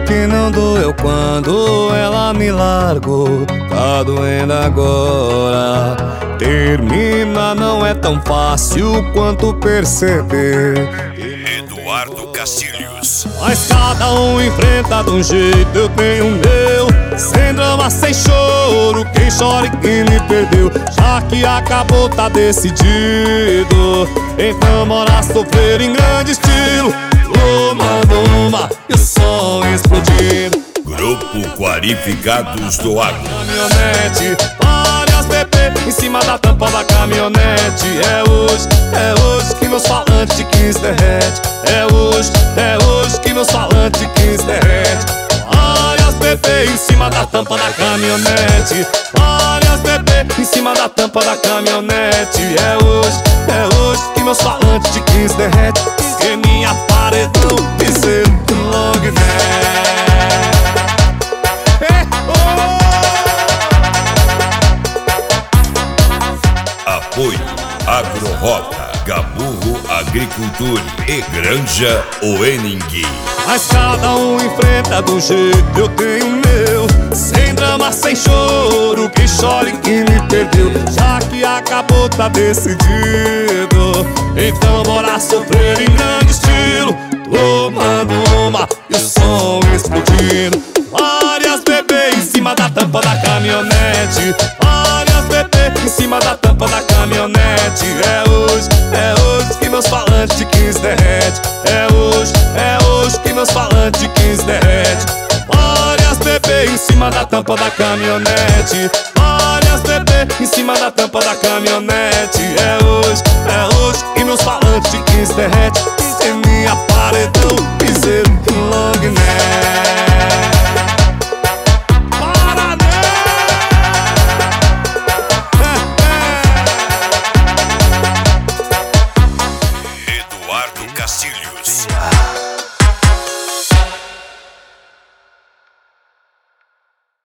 que não doeu quando ela me largou, tá doendo agora. Terminar não é tão fácil quanto perceber. Eduardo Castilhos. Mas cada um enfrenta de um jeito, eu tenho o meu. Sem drama, sem choro, quem chora e quem me perdeu. Já que acabou, tá decidido. Então bora sofrer em grande estilo. Uma e o som explodindo. Grupo Qualificados do Agro. Caminhonete, várias bebê em cima da tampa da caminhonete. É hoje que meus falantes 15 derrete. É hoje que meus falantes 15 derrete. Várias bebê em cima da tampa da caminhonete. Várias bebê em cima da tampa da caminhonete. É hoje que meus falantes de 15 derrete. Que minha paredão piseiro long neck. Apoio Agrorota, Gaburro Agricultura e Granja Oening. Mas cada um enfrenta do jeito, eu tenho o meu. Sem drama, sem choro, quem chora e quem me perdeu. Já que acabou, tá decidido. Então bora sofrer em grande estilo. Tomando uma e o som explodindo. Várias bebê em cima da tampa da caminhonete. Várias bebê em cima da tampa da caminhonete. É hoje que meus falantes de 15 derrete. É hoje que meus falantes de 15 derrete. Várias bebê em cima da tampa da caminhonete. Várias bebê em cima da tampa da caminhonete. É hoje que meus falantes de 15 derrete. Sem minha parede